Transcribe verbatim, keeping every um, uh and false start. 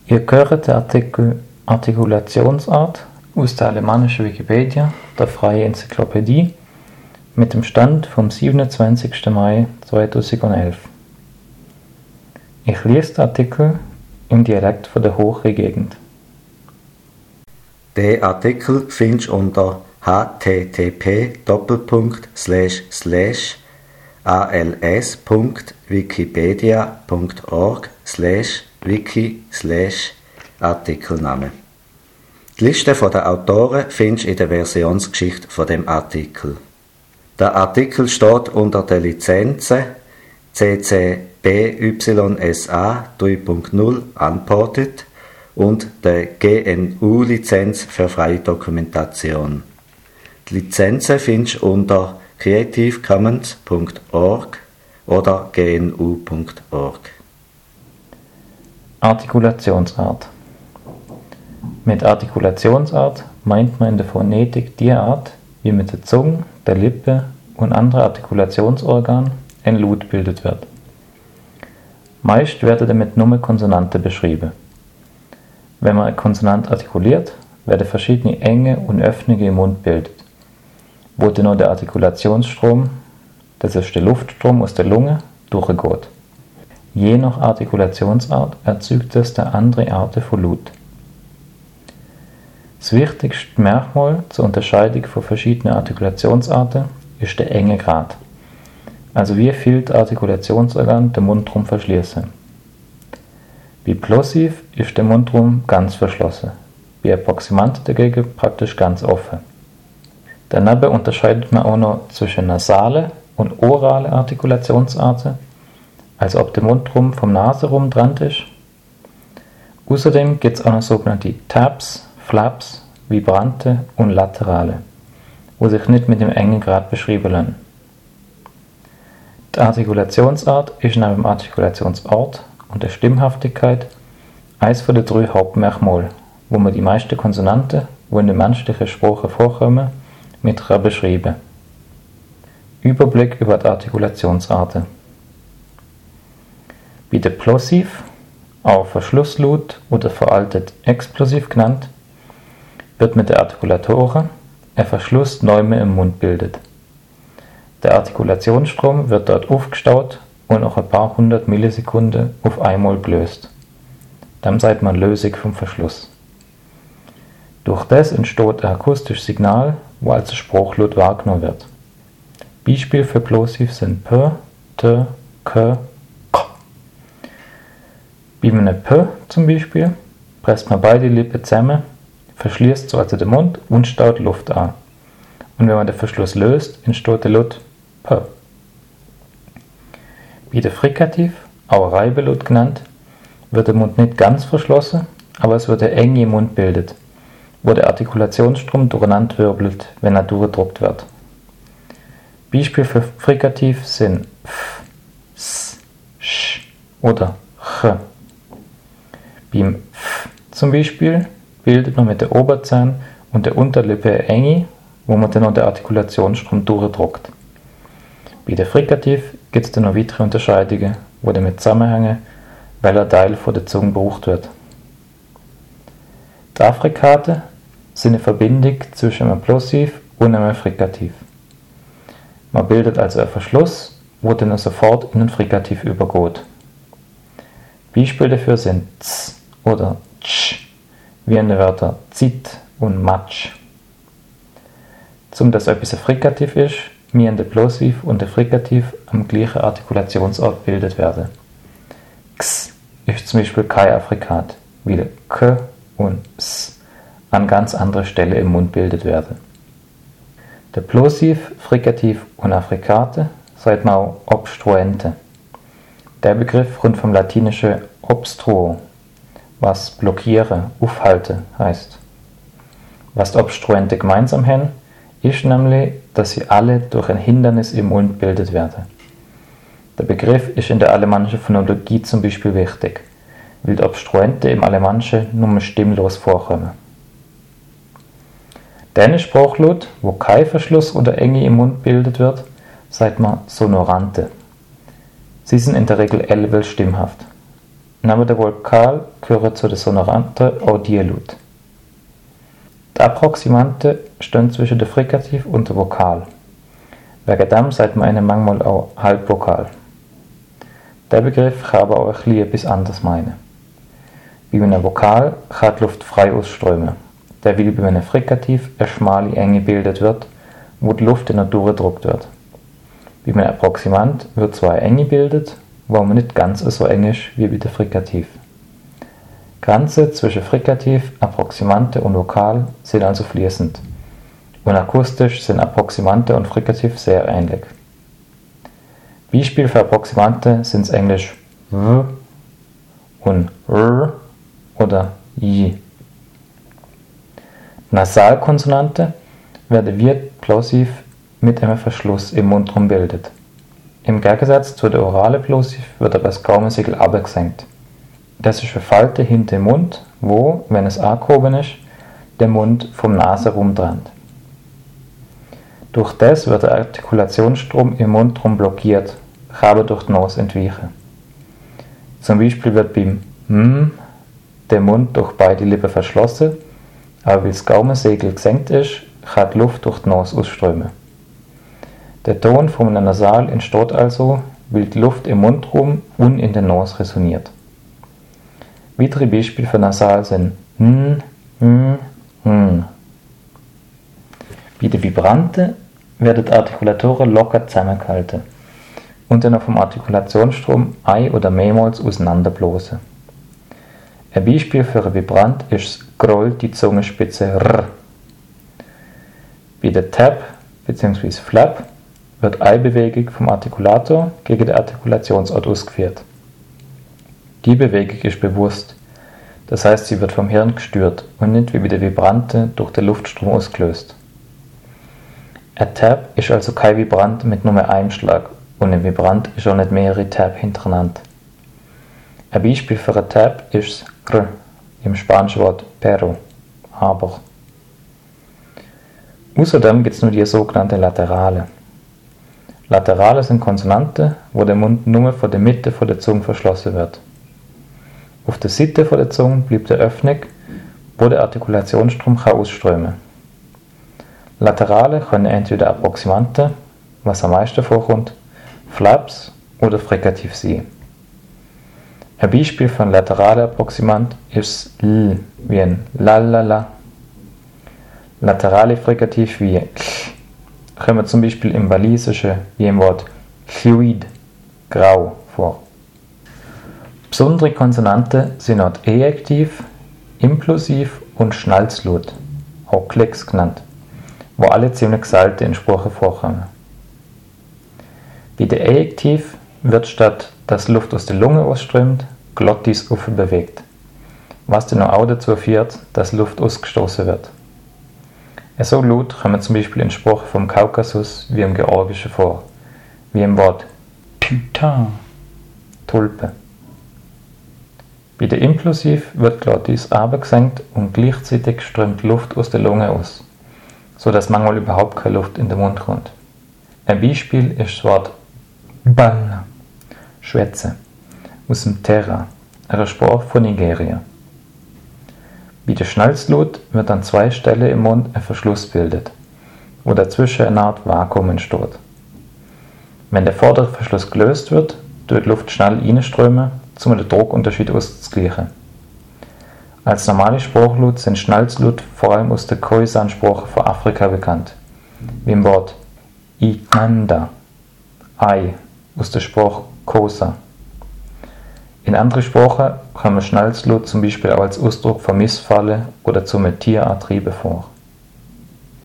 Ihr hört den Artikel Artikulationsart aus der alemannischen Wikipedia, der freien Enzyklopädie, mit dem Stand vom siebenundzwanzigsten Mai zweitausendelf. Ich lese den Artikel im Dialekt von der Hochri-Gegend. Den Artikel findest du unter h t t p doppelpunkt slash slash a l s punkt wikipedia punkt org slash wiki slash Artikelname. Die Liste der Autoren findest du in der Versionsgeschichte von dem Artikel. Der Artikel steht unter der Lizenzen C C B Y S A drei Punkt null Unported und der G N U-Lizenz für freie Dokumentation. Die Lizenzen findest du unter creative commons punkt org oder g n u punkt org. Artikulationsart. Mit Artikulationsart meint man in der Phonetik die Art, wie mit der Zunge, der Lippe und anderen Artikulationsorganen ein Laut bildet wird. Meist werden damit nur Konsonanten beschrieben. Wenn man ein Konsonant artikuliert, werden verschiedene Enge und Öffnungen im Mund bildet, wo dann noch der Artikulationsstrom, das ist der Luftstrom aus der Lunge, durchgeht. Je nach Artikulationsart erzeugt es der andere Arten von Laut. Das wichtigste Merkmal zur Unterscheidung von verschiedenen Artikulationsarten ist der enge Grad, also wie viel die Artikulationsorgane den Mundraum verschließen. Bei Plosiv ist der Mundraum ganz verschlossen, bei Approximant dagegen praktisch ganz offen. Daneben unterscheidet man auch noch zwischen nasale und orale Artikulationsarten, als ob der Mundraum vom Nasenraum dran ist. Außerdem gibt es auch noch sogenannte Taps, Flaps, Vibrante und Laterale, wo sich nicht mit dem engen Grad beschreiben lassen. Die Artikulationsart ist neben dem Artikulationsort und der Stimmhaftigkeit eines der drei Hauptmerkmale, wo man die meisten Konsonanten, die in der menschlichen Sprache vorkommen, mit beschreiben. Überblick über die Artikulationsarten. Bei der Plosiv, auch Verschlusslaut oder veraltet explosiv genannt, wird mit der Artikulatoren ein Verschluss neu im Mund bildet. Der Artikulationsstrom wird dort aufgestaut und nach ein paar hundert Millisekunden auf einmal gelöst. Dann sagt man Lösung vom Verschluss. Durch das entsteht ein akustisches Signal, wo als Spruchlaut wahrgenommen wird. Beispiele für Plosiv sind P, T, K, K. Bei einem P zum Beispiel presst man beide Lippen zusammen, verschließt so also den Mund und staut Luft an. Und wenn man den Verschluss löst, entsteht der Laut P. Bei der Frikativ, auch Reibelaut genannt, wird der Mund nicht ganz verschlossen, aber es wird eine Enge im Mund bildet, wo der Artikulationsstrom durcheinander wirbelt, wenn er durchgedrückt wird. Beispiele für Frikativ sind F, S, Sch oder Ch. Beim F zum Beispiel bildet man mit der Oberzahn und der Unterlippe eine Enge, wo man dann noch den Artikulationsstrom durchdrückt. Bei der Frikativ gibt es dann noch weitere Unterscheidungen, die damit zusammenhängen, welcher Teil von der Zunge gebraucht wird. Die Affrikate sind eine Verbindung zwischen einem Plosiv und einem Frikativ. Man bildet also einen Verschluss, wo dann sofort in den Frikativ übergeht. Beispiele dafür sind Z oder Tsch, wie in den Wörtern Zit und Matsch. Zum dass etwas ein Frikativ ist, müssen der Plosiv und der Frikativ am gleichen Artikulationsort gebildet werden. X ist zum Beispiel kein Affrikat, wie der K und S an ganz anderer Stelle im Mund bildet werden. Der Plosiv, Frikativ und Affrikate sagt man auch Obstruente. Der Begriff kommt vom latinischen obstruo, was blockieren, aufhalten heißt. Was die Obstruente gemeinsam haben, ist nämlich, dass sie alle durch ein Hindernis im Mund bildet werden. Der Begriff ist in der alemannischen Phonologie zum Beispiel wichtig, weil die Obstruente im Alemannischen nur stimmlos vorkommen. Den Spruchlaut, wo kein Verschluss oder Enge im Mund bildet wird, sagt man Sonorante. Sie sind in der Regel L-Will stimmhaft. Neben der Vokal gehören zu den Sonoranten auch die Laute. Die Approximanten stehen zwischen der Frikativ und der Vokal. Wegen dem sagt man ihnen manchmal auch Halbvokal. Der Begriff kann aber auch etwas anderes meinen. Bei einem Vokal kann die Luft frei ausströmen, derweil bei einem Frikativ eine schmale Enge gebildet wird, wo die Luft dann durchgedrückt wird. Bei einem Approximant wird zwar eine Enge gebildet, wo man nicht ganz so eng ist wie bei der Frikativ. Die Grenzen zwischen Frikativ, Approximante und Vokal sind also fließend. Und akustisch sind Approximante und Frikativ sehr ähnlich. Beispiele für Approximante sind das Englisch w und r oder j. Nasalkonsonante werden wie Plosiv mit einem Verschluss im Mundraum bildet. Im Gegensatz zu der orale Plosiv wird aber das Gaumensegel abgesenkt. Das ist eine Falte hinter dem Mund, wo, wenn es angehoben ist, der Mund vom Nasenraum trennt. Durch das wird der Artikulationsstrom im Mundraum blockiert, kann aber durch die Nase entweichen. Zum Beispiel wird beim M der Mund durch beide Lippen verschlossen, aber weil das Gaumensegel gesenkt ist, kann die Luft durch die Nase ausströmen. Der Ton von einem Nasal entsteht also, weil die Luft im Mundraum und in der Nase resoniert. Weitere Beispiele für Nasal sind n, n, n. Bei den Vibranten werden die Artikulatoren locker zusammengehalten und dann vom Artikulationsstrom ein- oder mehrmals auseinanderblasen. Ein Beispiel für ein Vibrant ist das Grollt die Zungenspitze r. Bei der Tap bzw. Flap wird eine Bewegung vom Artikulator gegen den Artikulationsort ausgeführt. Die Bewegung ist bewusst, das heißt, sie wird vom Hirn gesteuert und nicht wie bei der Vibrante durch den Luftstrom ausgelöst. Ein Tap ist also kein Vibrant mit nur einem Schlag und ein Vibrant ist auch nicht mehrere Tap hintereinander. Ein Beispiel für ein Tap ist das R im spanischen Wort pero, aber. Außerdem gibt es nur die sogenannten Laterale. Laterale sind Konsonanten, wo der Mund nur von der Mitte von der Zunge verschlossen wird. Auf der Seite von der Zunge bleibt eine Öffnung, wo der Artikulationsstrom kann ausströmen. Laterale können entweder Approximanten, was am meisten vorkommt, Flaps oder Frikativ sein. Ein Beispiel für ein laterales Approximant ist L wie ein Lalala. Laterale Frikativ wie Ch kommen zum Beispiel im Walisischen wie im Wort Llwyd, grau, vor. Besondere Konsonanten sind auch Ejektiv, Implosiv und Schnalzlaut, auch Klecks genannt, wo alle ziemlich selten in Sprachen vorkommen. Bei der Ejektiv wird statt dass Luft aus der Lunge ausströmt, Glottis bewegt, was dann auch dazu führt, dass Luft ausgestoßen wird. So Laut kommen zum Beispiel in Sprachen vom Kaukasus wie im Georgischen vor, wie im Wort Tüta, Tulpe. Bei der Implosiv wird Glottis abgesenkt und gleichzeitig strömt Luft aus der Lunge aus, so dass manchmal überhaupt keine Luft in den Mund kommt. Ein Beispiel ist das Wort Balla, Schwätze, aus dem Terra, einer Sprache von Nigeria. Bei der Schnalzlaut wird an zwei Stellen im Mund ein Verschluss bildet, wo dazwischen eine Art Vakuum entsteht. Wenn der vordere Verschluss gelöst wird, tut die Luft schnell reinströmen, um den Druckunterschied auszugleichen. Als normale Sprachlaut sind Schnalzlaut vor allem aus der Khoisan-Sprache von Afrika bekannt, wie im Wort Iganda, Ei, aus der Sprache Xhosa. In anderen Sprachen kommen Schnalzlaut zum Beispiel auch als Ausdruck von Missfallen oder zum Tierartriebe vor.